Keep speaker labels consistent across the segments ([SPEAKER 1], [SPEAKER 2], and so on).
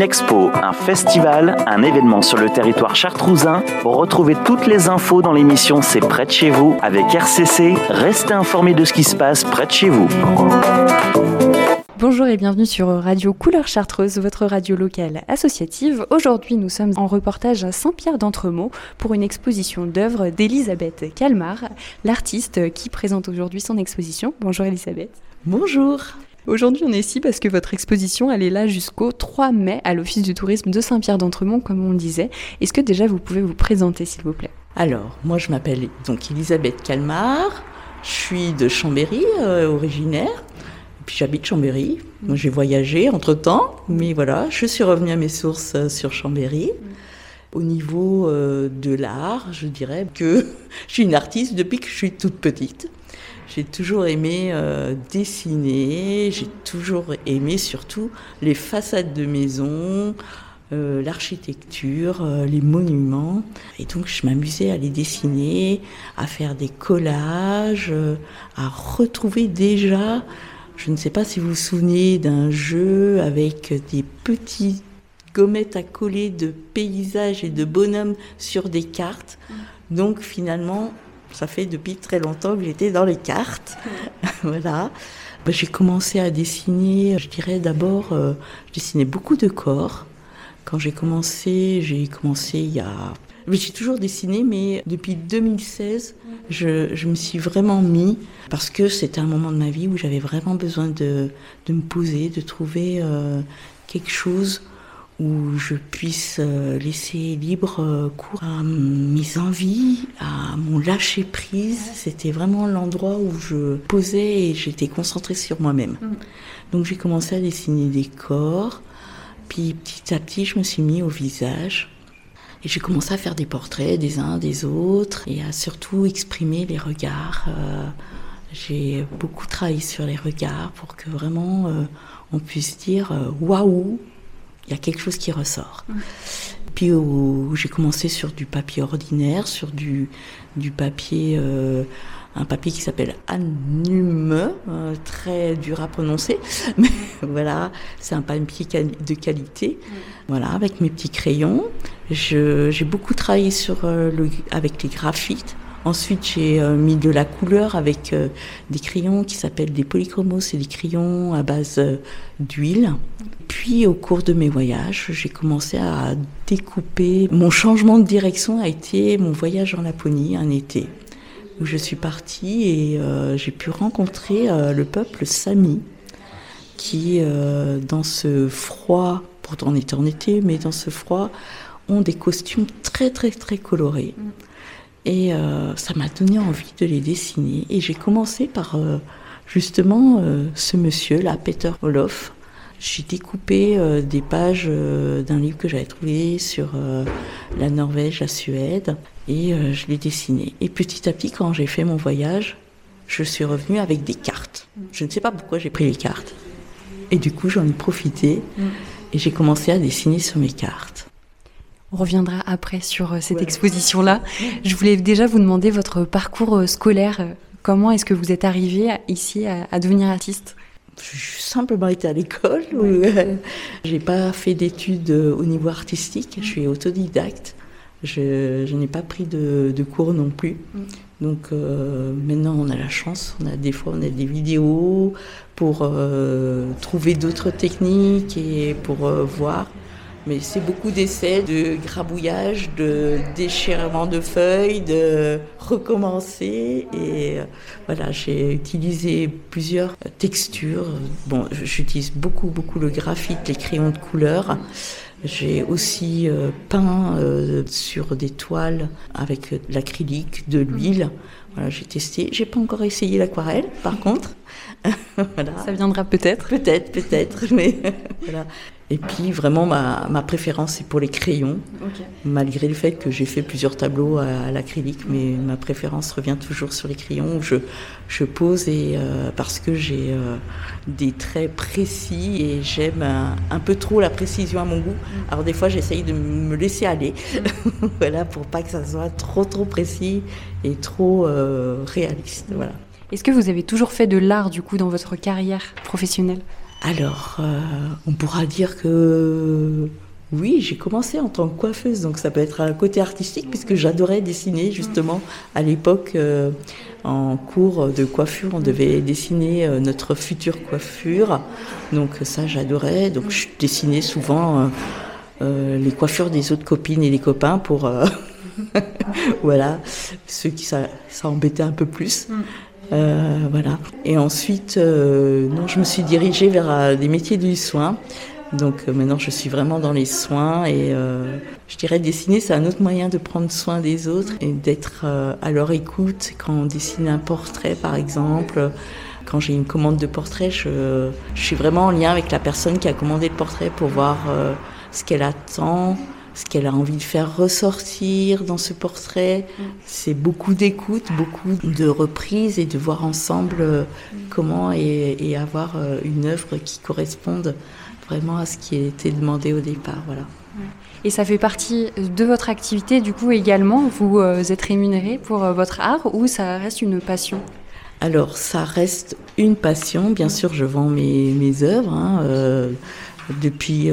[SPEAKER 1] expo, un festival, un événement sur le territoire chartrousin. Retrouvez toutes les infos dans l'émission C'est près de chez vous avec RCC. Restez informés de ce qui se passe près de chez vous.
[SPEAKER 2] Bonjour et bienvenue sur Radio Couleur Chartreuse, votre radio locale associative. Aujourd'hui, nous sommes en reportage à Saint-Pierre-d'Entremont pour une exposition d'œuvres d'Elisabeth Calmar, l'artiste qui présente aujourd'hui son exposition. Bonjour Elisabeth.
[SPEAKER 3] Bonjour.
[SPEAKER 2] Aujourd'hui, on est ici parce que votre exposition, elle est là jusqu'au 3 mai à l'Office du tourisme de Saint-Pierre-d'Entremont, comme on le disait. Est-ce que déjà vous pouvez vous présenter, s'il vous plaît ?
[SPEAKER 3] Alors, moi je m'appelle donc Elisabeth Calmar, je suis de Chambéry, originaire. Puis j'habite Chambéry. Moi, j'ai voyagé entre-temps, mais voilà, je suis revenue à mes sources sur Chambéry. Au niveau de l'art, je dirais que je suis une artiste depuis que je suis toute petite. J'ai toujours aimé dessiner, j'ai toujours aimé surtout les façades de maisons, l'architecture, les monuments. Et donc je m'amusais à les dessiner, à faire des collages, à retrouver déjà... Je ne sais pas si vous vous souvenez d'un jeu avec des petites gommettes à coller de paysages et de bonhommes sur des cartes. Donc finalement, ça fait depuis très longtemps que j'étais dans les cartes. Voilà. J'ai commencé à dessiner, je dirais d'abord, je dessinais beaucoup de corps. Quand j'ai commencé il y a... J'ai toujours dessiné, mais depuis 2016, je me suis vraiment mis, parce que c'était un moment de ma vie où j'avais vraiment besoin de me poser, de trouver quelque chose où je puisse laisser libre cours à mes envies, à mon lâcher-prise. C'était vraiment l'endroit où je posais et j'étais concentrée sur moi-même. Donc j'ai commencé à dessiner des corps, puis petit à petit, je me suis mis au visage. Et j'ai commencé à faire des portraits des uns, des autres, et à surtout exprimer les regards. J'ai beaucoup travaillé sur les regards pour que vraiment on puisse dire « waouh !» il y a quelque chose qui ressort. Puis j'ai commencé sur du papier ordinaire, sur du papier... un papier qui s'appelle Annume, très dur à prononcer, mais voilà, c'est un papier de qualité. Voilà, avec mes petits crayons. J'ai beaucoup travaillé avec les graphites. Ensuite, j'ai mis de la couleur avec des crayons qui s'appellent des polychromos, c'est des crayons à base d'huile. Puis, au cours de mes voyages, j'ai commencé à découper. Mon changement de direction a été mon voyage en Laponie, un été, où je suis partie et j'ai pu rencontrer le peuple Sami, qui, dans ce froid, pourtant on était en été, mais dans ce froid, ont des costumes très très très colorés. Et ça m'a donné envie de les dessiner. Et j'ai commencé par justement ce monsieur-là, Peter Olof. J'ai découpé des pages d'un livre que j'avais trouvé sur la Norvège, la Suède, et je l'ai dessiné. Et petit à petit, quand j'ai fait mon voyage, je suis revenue avec des cartes. Je ne sais pas pourquoi j'ai pris les cartes. Et du coup, j'en ai profité et j'ai commencé à dessiner sur mes cartes.
[SPEAKER 2] On reviendra après sur cette exposition-là. Je voulais déjà vous demander votre parcours scolaire. Comment est-ce que vous êtes arrivé ici à devenir artiste ?
[SPEAKER 3] J'ai simplement été à l'école. J'ai pas fait d'études au niveau artistique. Je suis autodidacte. Je n'ai pas pris de cours non plus. Donc maintenant, on a la chance. Des fois, on a des vidéos pour trouver d'autres techniques et pour voir. Mais c'est beaucoup d'essais, de grabouillage, de déchirement de feuilles, de recommencer. Et voilà, j'ai utilisé plusieurs textures. Bon, j'utilise beaucoup le graphite, les crayons de couleur. J'ai aussi peint sur des toiles avec de l'acrylique, de l'huile. Voilà, j'ai testé. J'ai pas encore essayé l'aquarelle, par contre. Voilà.
[SPEAKER 2] Ça viendra peut-être.
[SPEAKER 3] Peut-être, mais voilà. Et puis vraiment ma préférence c'est pour les crayons, malgré le fait que j'ai fait plusieurs tableaux à l'acrylique, mais ma préférence revient toujours sur les crayons où je pose et parce que j'ai des traits précis et j'aime un peu trop la précision à mon goût. Alors des fois j'essaye de me laisser aller, voilà, pour pas que ça soit trop précis et trop réaliste. Voilà.
[SPEAKER 2] Est-ce que vous avez toujours fait de l'art du coup dans votre carrière professionnelle ?
[SPEAKER 3] Alors, on pourra dire que oui, j'ai commencé en tant que coiffeuse, donc ça peut être un côté artistique, puisque j'adorais dessiner justement à l'époque. En cours de coiffure, on devait dessiner notre future coiffure, donc ça j'adorais. Donc je dessinais souvent les coiffures des autres copines et des copains pour voilà, ceux qui ça embêtait un peu plus. Voilà. Et ensuite, non, je me suis dirigée vers des métiers du soin. Donc maintenant, je suis vraiment dans les soins et je dirais dessiner, c'est un autre moyen de prendre soin des autres et d'être à leur écoute. Quand on dessine un portrait, par exemple, quand j'ai une commande de portrait, je suis vraiment en lien avec la personne qui a commandé le portrait pour voir ce qu'elle attend, ce qu'elle a envie de faire ressortir dans ce portrait. C'est beaucoup d'écoute, beaucoup de reprises et de voir ensemble comment et avoir une œuvre qui corresponde vraiment à ce qui a été demandé au départ. Voilà.
[SPEAKER 2] Et ça fait partie de votre activité du coup également? Vous êtes rémunéré pour votre art ou ça reste une passion?
[SPEAKER 3] Alors ça reste une passion. Bien sûr, je vends mes œuvres. Depuis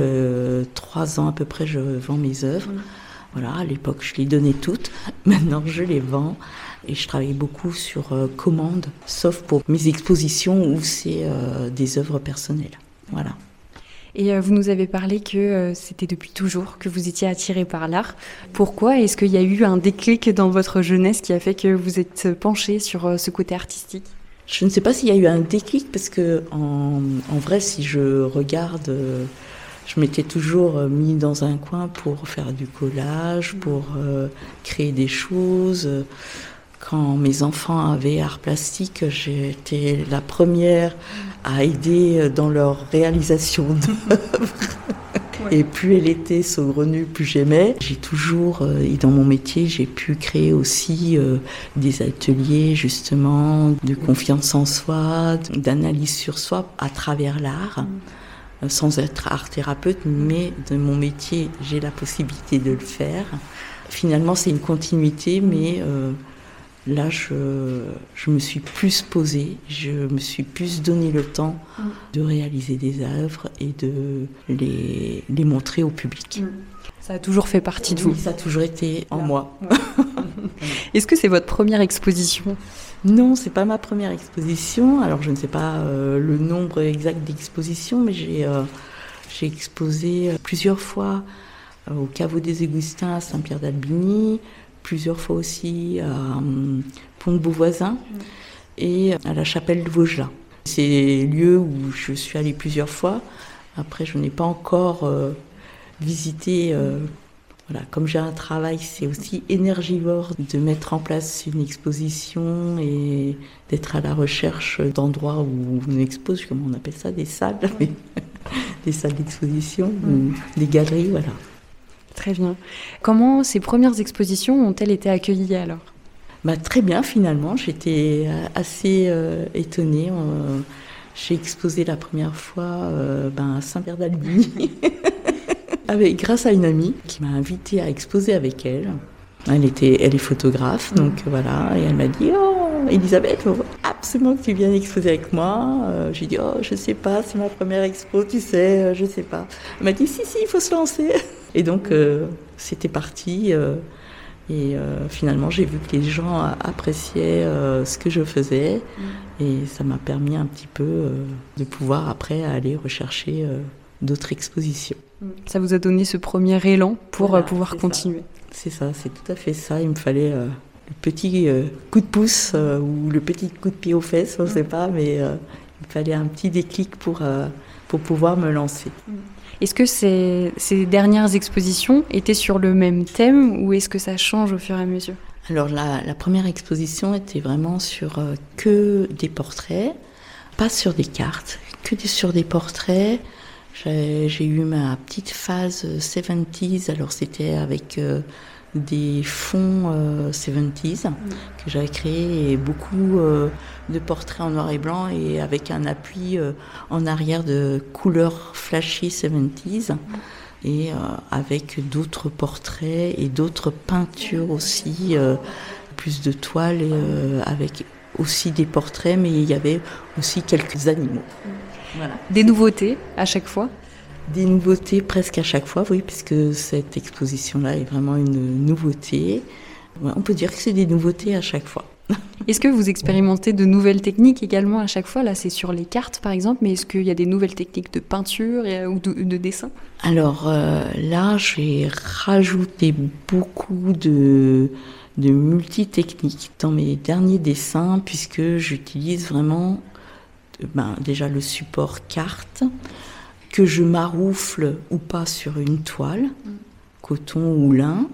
[SPEAKER 3] 3 ans à peu près, je vends mes œuvres. Voilà, à l'époque, je les donnais toutes. Maintenant, je les vends. Et je travaille beaucoup sur commande, sauf pour mes expositions où c'est des œuvres personnelles. Voilà.
[SPEAKER 2] Et vous nous avez parlé que c'était depuis toujours que vous étiez attiré par l'art. Pourquoi? Est-ce qu'il y a eu un déclic dans votre jeunesse qui a fait que vous êtes penché sur ce côté artistique?
[SPEAKER 3] Je ne sais pas s'il y a eu un déclic parce que en vrai, si je regarde, je m'étais toujours mis dans un coin pour faire du collage, pour créer des choses. Quand mes enfants avaient art plastique, j'étais la première à aider dans leur réalisation d'œuvres. Et plus elle était saugrenue, plus j'aimais. J'ai toujours, et dans mon métier, j'ai pu créer aussi des ateliers justement de confiance en soi, d'analyse sur soi à travers l'art. Sans être art thérapeute, mais de mon métier, j'ai la possibilité de le faire. Finalement, c'est une continuité, mais là, je me suis plus posée, je me suis plus donné le temps de réaliser des œuvres et de les montrer au public.
[SPEAKER 2] Ça a toujours fait partie de vous?
[SPEAKER 3] Oui, ça a toujours été en moi.
[SPEAKER 2] Est-ce que c'est votre première exposition?
[SPEAKER 3] Non, c'est pas ma première exposition. Alors, je ne sais pas le nombre exact d'expositions, mais j'ai exposé plusieurs fois au Caveau des Augustins à Saint-Pierre-d'Albigny, plusieurs fois aussi à Pont-de-Beauvoisin et à la Chapelle de Vaugelas. C'est des lieux où je suis allée plusieurs fois. Après, je n'ai pas encore visité. Voilà, comme j'ai un travail, c'est aussi énergivore de mettre en place une exposition et d'être à la recherche d'endroits où on expose, comment on appelle ça, des salles, des salles d'exposition, ou des galeries, voilà.
[SPEAKER 2] Très bien. Comment ces premières expositions ont-elles été accueillies alors?
[SPEAKER 3] Très bien finalement, j'étais assez étonnée. J'ai exposé la première fois à Saint-Pierre-d'Albigny grâce à une amie qui m'a invitée à exposer avec elle. Elle est photographe, donc voilà, et elle m'a dit « Oh, Elisabeth, il faut absolument que tu viennes exposer avec moi. » J'ai dit « Oh, je sais pas, c'est ma première expo, tu sais, je sais pas. » Elle m'a dit « Si, il faut se lancer. » Et donc, c'était parti. Et finalement, j'ai vu que les gens appréciaient ce que je faisais. Et ça m'a permis un petit peu de pouvoir après aller rechercher d'autres expositions.
[SPEAKER 2] Ça vous a donné ce premier élan pour pouvoir continuer.
[SPEAKER 3] C'est ça, c'est tout à fait ça. Il me fallait le petit coup de pouce ou le petit coup de pied aux fesses, on ne sait pas, mais il me fallait un petit déclic pour pouvoir me lancer.
[SPEAKER 2] Est-ce que ces dernières expositions étaient sur le même thème ou est-ce que ça change au fur et à mesure?
[SPEAKER 3] Alors la première exposition était vraiment sur que des portraits, pas sur des cartes, sur des portraits. J'ai eu ma petite phase 70s, alors c'était avec des fonds 70s que j'avais créé et beaucoup de portraits en noir et blanc et avec un appui en arrière de couleurs flashy 70s et avec d'autres portraits et d'autres peintures aussi, plus de toiles avec aussi des portraits, mais il y avait aussi quelques animaux. Voilà.
[SPEAKER 2] Des nouveautés à chaque fois?
[SPEAKER 3] Des nouveautés presque à chaque fois, oui, puisque cette exposition-là est vraiment une nouveauté. Ouais, on peut dire que c'est des nouveautés à chaque fois.
[SPEAKER 2] Est-ce que vous expérimentez de nouvelles techniques également à chaque fois? Là, c'est sur les cartes, par exemple, mais est-ce qu'il y a des nouvelles techniques de peinture ou de dessin?
[SPEAKER 3] Alors là, j'ai rajouté beaucoup de multi-techniques dans mes derniers dessins, puisque j'utilise vraiment déjà le support carte, que je maroufle ou pas sur une toile, coton ou lin,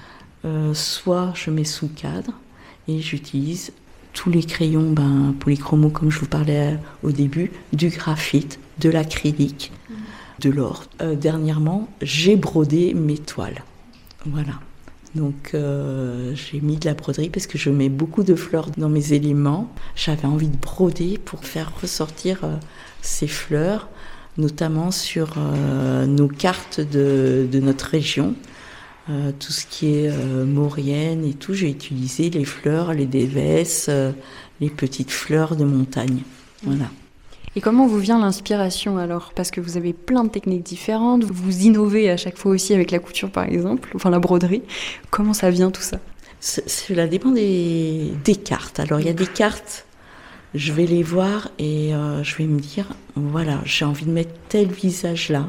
[SPEAKER 3] soit je mets sous cadre et j'utilise tous les crayons polychromos, comme je vous parlais au début, du graphite, de l'acrylique, de l'or. Dernièrement, j'ai brodé mes toiles. Voilà. Donc j'ai mis de la broderie parce que je mets beaucoup de fleurs dans mes éléments. J'avais envie de broder pour faire ressortir ces fleurs, notamment sur nos cartes de notre région. Tout ce qui est Maurienne et tout, j'ai utilisé les fleurs, les dévesses, les petites fleurs de montagne. Voilà.
[SPEAKER 2] Et comment vous vient l'inspiration alors? Parce que vous avez plein de techniques différentes, vous innovez à chaque fois aussi avec la couture par exemple, enfin la broderie. Comment ça vient tout ça?
[SPEAKER 3] Cela dépend des cartes. Alors il y a des cartes, je vais les voir et je vais me dire, voilà, j'ai envie de mettre tel visage là,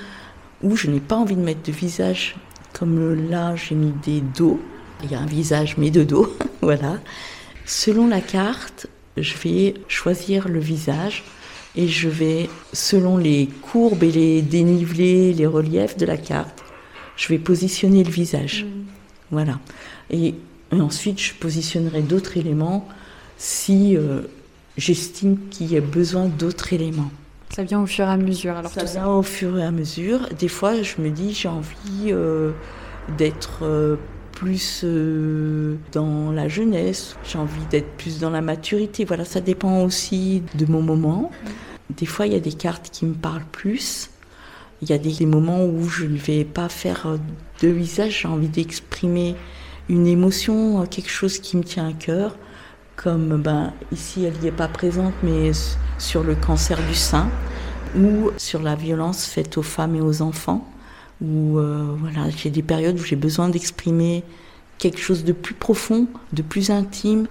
[SPEAKER 3] ou je n'ai pas envie de mettre de visage, comme là j'ai mis des dos, il y a un visage mais de dos, voilà. Selon la carte, je vais choisir le visage et je vais, selon les courbes et les dénivelés, les reliefs de la carte, je vais positionner le visage. Voilà. Et ensuite, je positionnerai d'autres éléments si j'estime qu'il y a besoin d'autres éléments.
[SPEAKER 2] Ça vient au fur et à mesure alors?
[SPEAKER 3] Ça vient au fur et à mesure. Des fois, je me dis, j'ai envie d'être plus dans la jeunesse, j'ai envie d'être plus dans la maturité. Voilà, ça dépend aussi de mon moment. Des fois, il y a des cartes qui me parlent plus. Il y a des moments où je ne vais pas faire de visage, j'ai envie d'exprimer une émotion, quelque chose qui me tient à cœur. Comme ici, elle n'y est pas présente, mais sur le cancer du sein ou sur la violence faite aux femmes et aux enfants. Où voilà, j'ai des périodes où j'ai besoin d'exprimer quelque chose de plus profond, de plus intime,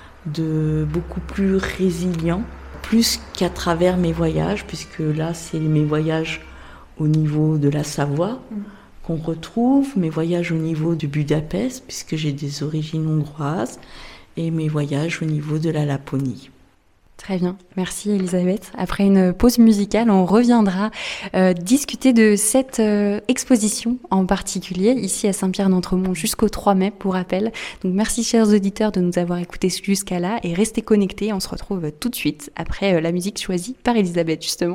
[SPEAKER 3] de beaucoup plus résilient, plus qu'à travers mes voyages, puisque là, c'est mes voyages au niveau de la Savoie qu'on retrouve, mes voyages au niveau de Budapest, puisque j'ai des origines hongroises, et mes voyages au niveau de la Laponie.
[SPEAKER 2] Très bien, merci Elisabeth. Après une pause musicale, on reviendra discuter de cette exposition en particulier, ici à Saint-Pierre-d'Entremont jusqu'au 3 mai pour rappel. Donc merci chers auditeurs de nous avoir écoutés jusqu'à là et restez connectés, on se retrouve tout de suite après la musique choisie par Elisabeth justement.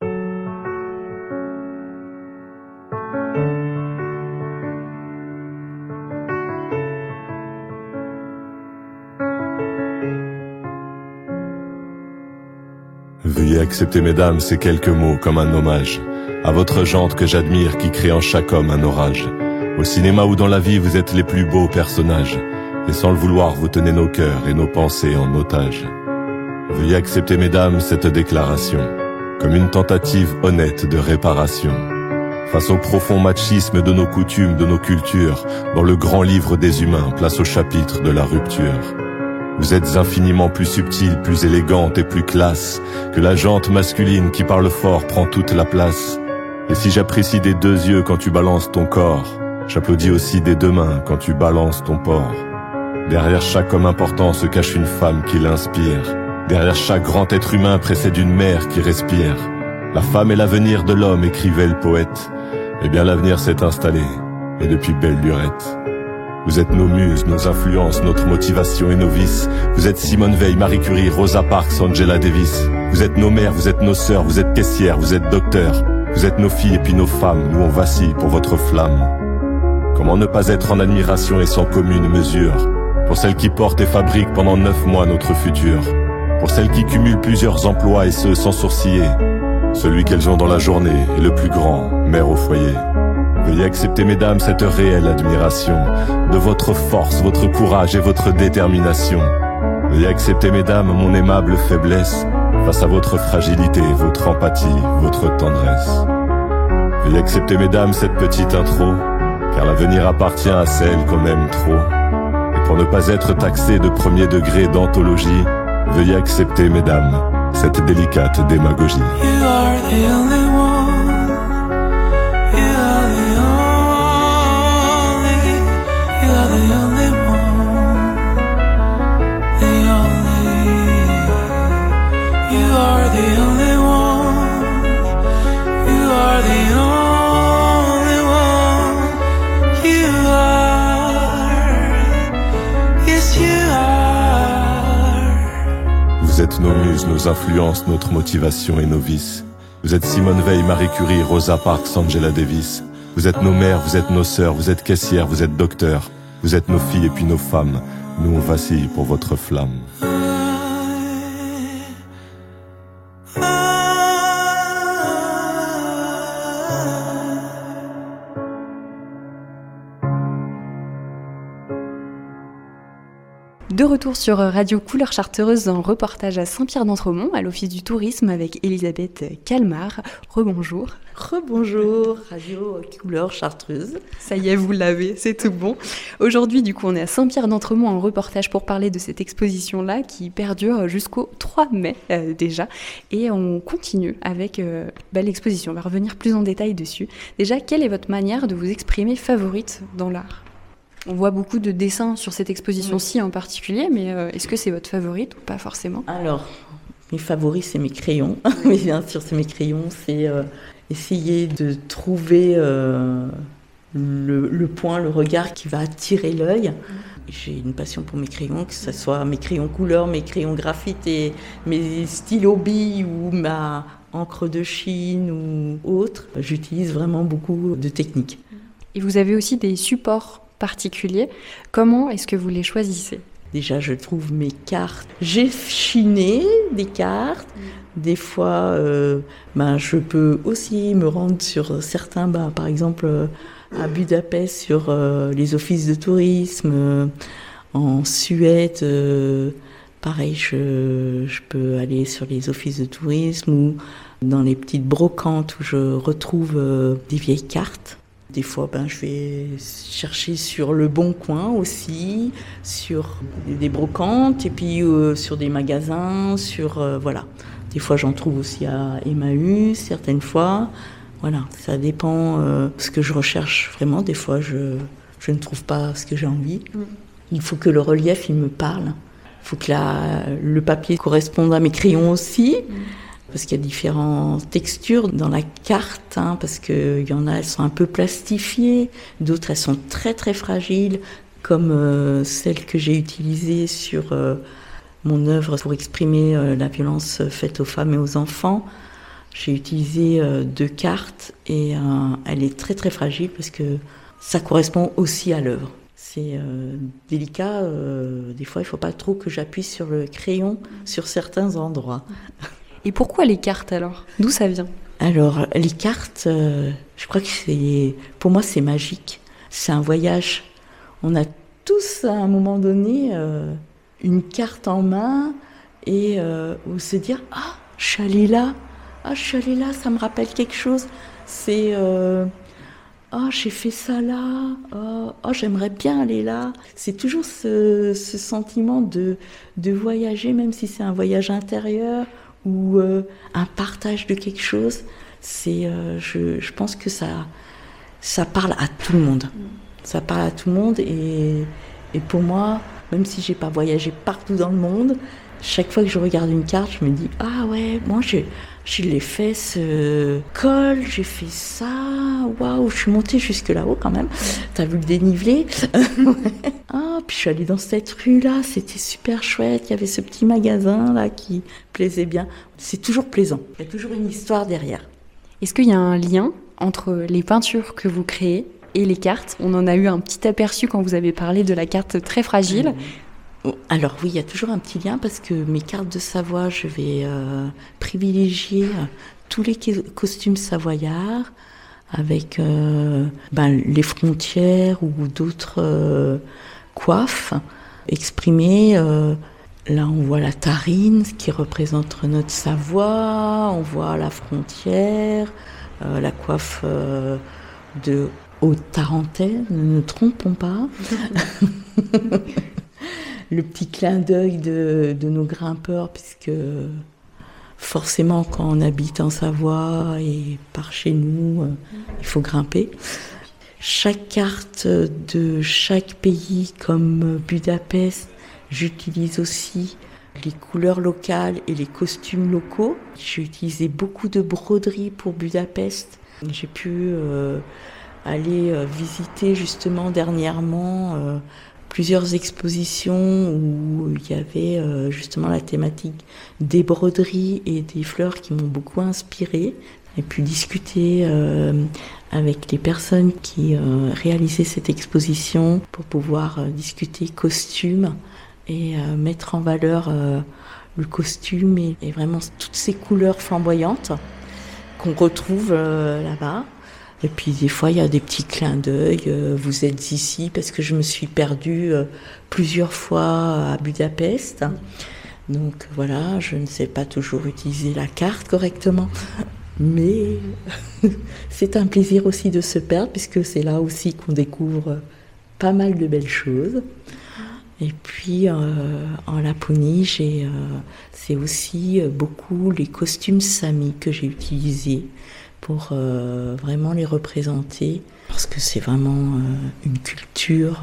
[SPEAKER 4] Veuillez accepter, mesdames, ces quelques mots comme un hommage à votre jante que j'admire, qui crée en chaque homme un orage. Au cinéma ou dans la vie, vous êtes les plus beaux personnages, et sans le vouloir, vous tenez nos cœurs et nos pensées en otage. Veuillez accepter, mesdames, cette déclaration comme une tentative honnête de réparation face au profond machisme de nos coutumes, de nos cultures, dans le grand livre des humains, place au chapitre de la rupture. Vous êtes infiniment plus subtile, plus élégante et plus classe que la jante masculine qui parle fort prend toute la place. Et si j'apprécie des deux yeux quand tu balances ton corps, j'applaudis aussi des deux mains quand tu balances ton porc. Derrière chaque homme important se cache une femme qui l'inspire. Derrière chaque grand être humain précède une mère qui respire. La femme est l'avenir de l'homme, écrivait le poète. Eh bien l'avenir s'est installé, et depuis belle lurette. Vous êtes nos muses, nos influences, notre motivation et nos vices. Vous êtes Simone Veil, Marie Curie, Rosa Parks, Angela Davis. Vous êtes nos mères, vous êtes nos sœurs, vous êtes caissières, vous êtes docteurs. Vous êtes nos filles et puis nos femmes, nous on vacille pour votre flamme. Comment ne pas être en admiration et sans commune mesure pour celles qui portent et fabriquent pendant 9 mois notre futur. Pour celles qui cumulent plusieurs emplois et ce sans sourciller. Celui qu'elles ont dans la journée est le plus grand, mère au foyer. Veuillez accepter, mesdames, cette réelle admiration de votre force, votre courage et votre détermination. Veuillez accepter, mesdames, mon aimable faiblesse face à votre fragilité, votre empathie, votre tendresse. Veuillez accepter, mesdames, cette petite intro, car l'avenir appartient à celles qu'on aime trop. Et pour ne pas être taxé de premier degré d'anthologie, veuillez accepter, mesdames, cette délicate démagogie.
[SPEAKER 5] You are the only one. You are the only. You are the only one. The only. You are the only one. You are the only one. You are. Yes, you are.
[SPEAKER 4] Vous êtes nos muses, nos influences, notre motivation et nos vices. Vous êtes Simone Veil, Marie Curie, Rosa Parks, Angela Davis. Vous êtes nos mères, vous êtes nos sœurs, vous êtes caissières, vous êtes docteurs. Vous êtes nos filles et puis nos femmes. Nous on vacille pour votre flamme.
[SPEAKER 2] De retour sur Radio Couleur Chartreuse en reportage à Saint-Pierre-d'Entremont, à l'Office du Tourisme avec Elisabeth Calmar. Rebonjour.
[SPEAKER 3] Rebonjour, Radio Couleur Chartreuse.
[SPEAKER 2] Ça y est, vous l'avez, c'est tout bon. Aujourd'hui, du coup, on est à Saint-Pierre-d'Entremont en reportage pour parler de cette exposition-là qui perdure jusqu'au 3 mai déjà. Et on continue avec l'exposition. On va revenir plus en détail dessus. Déjà, quelle est votre manière de vous exprimer favorite dans l'art ? On voit beaucoup de dessins sur cette exposition-ci en particulier, mais est-ce que c'est votre favorite ou pas forcément ?
[SPEAKER 3] Alors, mes favoris, c'est mes crayons. Mais bien sûr, c'est mes crayons. C'est essayer de trouver le point, le regard qui va attirer l'œil. J'ai une passion pour mes crayons, que ce soit mes crayons couleur, mes crayons graphite et mes stylos billes ou ma encre de Chine ou autre. J'utilise vraiment beaucoup de techniques.
[SPEAKER 2] Et vous avez aussi des supports particuliers. Comment est-ce que vous les choisissez ?
[SPEAKER 3] Déjà, je trouve mes cartes. J'ai chiné des cartes. Des fois, je peux aussi me rendre sur certains, par exemple, à Budapest, sur les offices de tourisme. En Suède, pareil, je peux aller sur les offices de tourisme ou dans les petites brocantes où je retrouve des vieilles cartes. Des fois, je vais chercher sur Le Bon Coin aussi, sur des brocantes et puis sur des magasins, voilà. Des fois, j'en trouve aussi à Emmaüs, certaines fois. Voilà, ça dépend de ce que je recherche vraiment. Des fois, je ne trouve pas ce que j'ai envie. Il faut que le relief, il me parle. Il faut que le papier corresponde à mes crayons aussi. Parce qu'il y a différentes textures dans la carte, parce qu'il y en a, elles sont un peu plastifiées, d'autres, elles sont très très fragiles, comme celle que j'ai utilisée sur mon œuvre pour exprimer la violence faite aux femmes et aux enfants. J'ai utilisé 2 cartes et elle est très très fragile parce que ça correspond aussi à l'œuvre. C'est délicat, des fois il ne faut pas trop que j'appuie sur le crayon sur certains endroits.
[SPEAKER 2] Et pourquoi les cartes alors ? D'où ça vient ?
[SPEAKER 3] Alors, les cartes, je crois que pour moi, c'est magique. C'est un voyage. On a tous, à un moment donné, une carte en main et se dire « Ah, je suis allée là. Ah, je suis allée là, ça me rappelle quelque chose. » C'est « Ah, j'ai fait ça là. Oh, j'aimerais bien aller là. » C'est toujours ce sentiment de voyager, même si c'est un voyage intérieur ou un partage de quelque chose, je pense que ça parle à tout le monde. Ça parle à tout le monde et pour moi, même si j'ai pas voyagé partout dans le monde, chaque fois que je regarde une carte, je me dis « Ah ouais, moi je l'ai fait ce col, j'ai fait ça, waouh, je suis montée jusque là-haut quand même, t'as vu le dénivelé ?» Ah, puis je suis allée dans cette rue-là, c'était super chouette, il y avait ce petit magasin-là qui plaisait bien. C'est toujours plaisant, il y a toujours une histoire derrière.
[SPEAKER 2] Est-ce qu'il y a un lien entre les peintures que vous créez et les cartes ? On en a eu un petit aperçu quand vous avez parlé de la carte très fragile.
[SPEAKER 3] Alors oui, il y a toujours un petit lien parce que mes cartes de Savoie, je vais privilégier tous les costumes savoyards avec les frontières ou d'autres coiffes, exprimer Là, on voit la Tarine, qui représente notre Savoie. On voit la frontière, la coiffe de Haute-Tarentaise, ne nous trompons pas. Le petit clin d'œil de nos grimpeurs, puisque forcément, quand on habite en Savoie et par chez nous, il faut grimper. Chaque carte de chaque pays, comme Budapest, j'utilise aussi les couleurs locales et les costumes locaux. J'ai utilisé beaucoup de broderies pour Budapest. J'ai pu aller visiter justement dernièrement plusieurs expositions où il y avait justement la thématique des broderies et des fleurs qui m'ont beaucoup inspirée. J'ai pu discuter avec les personnes qui réalisaient cette exposition pour pouvoir discuter costumes et mettre en valeur le costume et vraiment toutes ces couleurs flamboyantes qu'on retrouve là-bas. Et puis des fois, il y a des petits clins d'œil. Vous êtes ici parce que je me suis perdue plusieurs fois à Budapest. Donc voilà, je ne sais pas toujours utiliser la carte correctement. Mais c'est un plaisir aussi de se perdre puisque c'est là aussi qu'on découvre pas mal de belles choses. Et puis en Laponie, c'est aussi beaucoup les costumes Sami que j'ai utilisés pour vraiment les représenter, parce que c'est vraiment une culture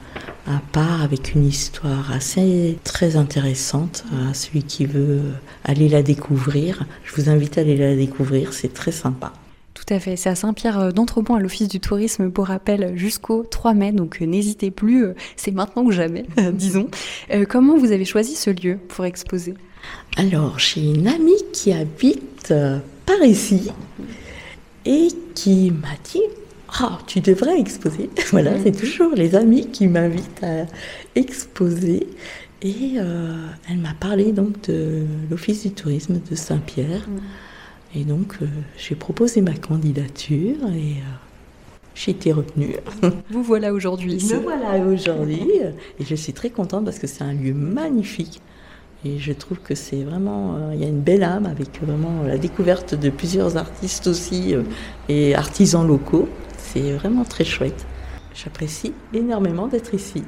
[SPEAKER 3] à part, avec une histoire assez très intéressante à celui qui veut aller la découvrir. Je vous invite à aller la découvrir, c'est très sympa.
[SPEAKER 2] Tout à fait, c'est à Saint-Pierre d'Entremont à l'Office du tourisme pour rappel jusqu'au 3 mai, donc n'hésitez plus, c'est maintenant ou jamais, disons. Comment vous avez choisi ce lieu pour exposer ?
[SPEAKER 3] Alors, j'ai une amie qui habite par ici et qui m'a dit « Ah, tu devrais exposer ». Voilà, c'est toujours les amis qui m'invitent à exposer. Et elle m'a parlé donc de l'Office du tourisme de Saint-Pierre. Et donc, j'ai proposé ma candidature et j'ai été retenue.
[SPEAKER 2] Vous voilà aujourd'hui ici.
[SPEAKER 3] Me voilà aujourd'hui et je suis très contente parce que c'est un lieu magnifique. Et je trouve que c'est vraiment, il y a une belle âme avec vraiment la découverte de plusieurs artistes aussi et artisans locaux. C'est vraiment très chouette. J'apprécie énormément d'être ici.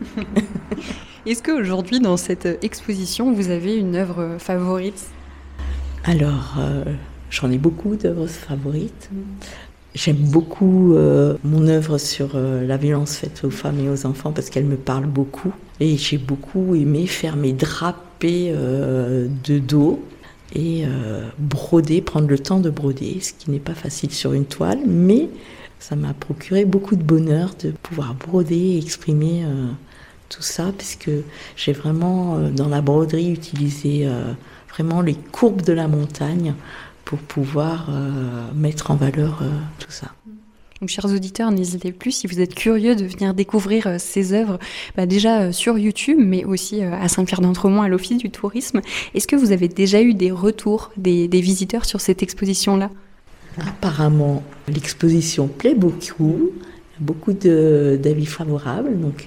[SPEAKER 2] Est-ce qu'aujourd'hui, dans cette exposition, vous avez une œuvre favorite ?
[SPEAKER 3] Alors, j'en ai beaucoup d'œuvres favorites. J'aime beaucoup mon œuvre sur la violence faite aux femmes et aux enfants parce qu'elle me parle beaucoup. Et j'ai beaucoup aimé faire mes drapés de dos et broder, prendre le temps de broder, ce qui n'est pas facile sur une toile, mais ça m'a procuré beaucoup de bonheur de pouvoir broder et exprimer tout ça, puisque j'ai vraiment, dans la broderie, utilisé vraiment les courbes de la montagne pour pouvoir mettre en valeur tout ça.
[SPEAKER 2] Donc, chers auditeurs, n'hésitez plus, si vous êtes curieux de venir découvrir ces œuvres, déjà sur YouTube, mais aussi à Saint-Pierre d'Entremont, à l'Office du tourisme. Est-ce que vous avez déjà eu des retours des visiteurs sur cette exposition-là ?
[SPEAKER 3] Apparemment, l'exposition plaît beaucoup, il y a beaucoup d'avis favorables, donc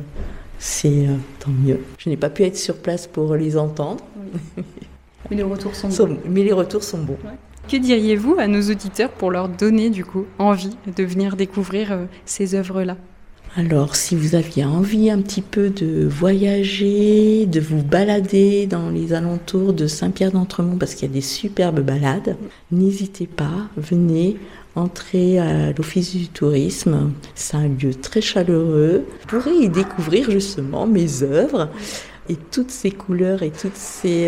[SPEAKER 3] c'est tant mieux. Je n'ai pas pu être sur place pour les entendre.
[SPEAKER 2] Oui. Mais les retours sont bons.
[SPEAKER 3] Mais les retours sont bons.
[SPEAKER 2] Ouais. Que diriez-vous à nos auditeurs pour leur donner du coup envie de venir découvrir ces œuvres-là ?
[SPEAKER 3] Alors, si vous aviez envie un petit peu de voyager, de vous balader dans les alentours de Saint-Pierre d'Entremont, parce qu'il y a des superbes balades, n'hésitez pas, venez, entrez à l'Office du tourisme. C'est un lieu très chaleureux. Vous pourrez y découvrir justement mes œuvres. Et toutes ces couleurs et toutes ces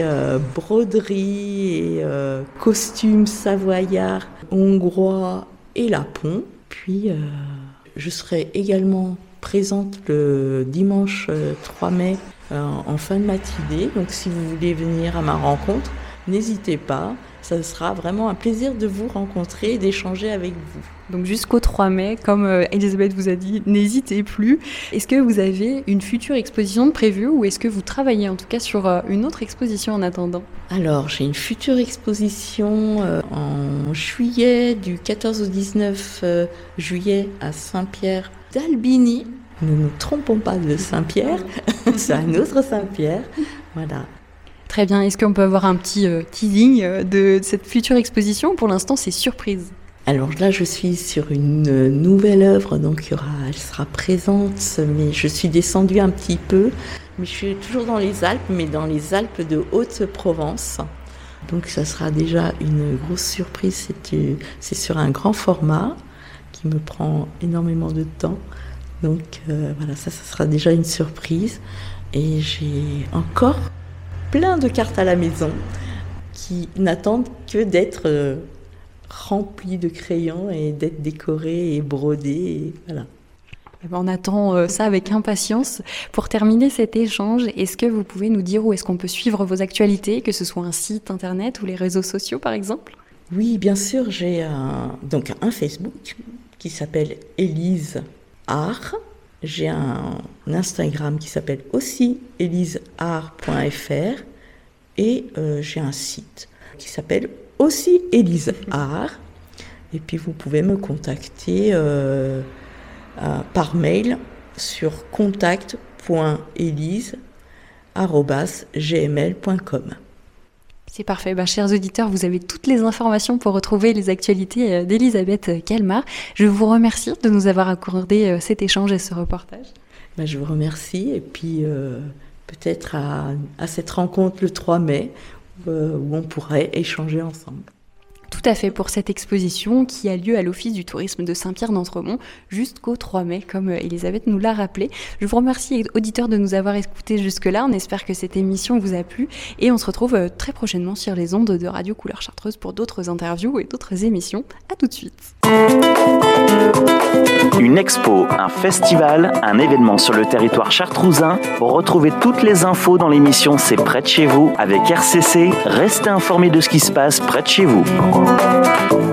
[SPEAKER 3] broderies et costumes savoyards, hongrois et lapons. Puis je serai également présente le dimanche 3 mai en fin de matinée. Donc si vous voulez venir à ma rencontre, n'hésitez pas. Ça sera vraiment un plaisir de vous rencontrer et d'échanger avec vous.
[SPEAKER 2] Donc jusqu'au 3 mai, comme Elisabeth vous a dit, n'hésitez plus. Est-ce que vous avez une future exposition prévue ou est-ce que vous travaillez en tout cas sur une autre exposition en attendant ?
[SPEAKER 3] Alors, j'ai une future exposition en juillet, du 14 au 19 juillet à Saint-Pierre d'Albigny. Ne nous trompons pas de Saint-Pierre, c'est un autre Saint-Pierre. Voilà.
[SPEAKER 2] Très bien. Est-ce qu'on peut avoir un petit teasing de cette future exposition? Pour l'instant, c'est surprise.
[SPEAKER 3] Alors là, je suis sur une nouvelle œuvre, donc elle sera présente, mais je suis descendue un petit peu. Mais je suis toujours dans les Alpes, mais dans les Alpes de Haute-Provence. Donc ça sera déjà une grosse surprise. C'est sur un grand format qui me prend énormément de temps. Donc voilà, ça sera déjà une surprise. Et j'ai encore plein de cartes à la maison qui n'attendent que d'être remplies de crayons et d'être décorées et brodées. Et voilà.
[SPEAKER 2] On attend ça avec impatience. Pour terminer cet échange, est-ce que vous pouvez nous dire où est-ce qu'on peut suivre vos actualités, que ce soit un site internet ou les réseaux sociaux par exemple?
[SPEAKER 3] Oui, bien sûr, j'ai un Facebook qui s'appelle Élise Art. J'ai un Instagram qui s'appelle aussi eliseart.fr et j'ai un site qui s'appelle aussi Élise Art. Et puis vous pouvez me contacter par mail sur contact.elise@gmail.com.
[SPEAKER 2] C'est parfait. Chers auditeurs, vous avez toutes les informations pour retrouver les actualités d'Elisabeth Calmar. Je vous remercie de nous avoir accordé cet échange et ce reportage.
[SPEAKER 3] Je vous remercie et puis peut-être à cette rencontre le 3 mai où on pourrait échanger ensemble.
[SPEAKER 2] Tout à fait, pour cette exposition qui a lieu à l'Office du tourisme de Saint-Pierre-d'Entremont jusqu'au 3 mai, comme Elisabeth nous l'a rappelé. Je vous remercie, auditeurs, de nous avoir écoutés jusque-là. On espère que cette émission vous a plu et on se retrouve très prochainement sur les ondes de Radio Couleur Chartreuse pour d'autres interviews et d'autres émissions. À tout de suite.
[SPEAKER 1] Une expo, un festival, un événement sur le territoire chartrousin. Retrouvez toutes les infos dans l'émission C'est près de chez vous avec RCC. Restez informés de ce qui se passe près de chez vous.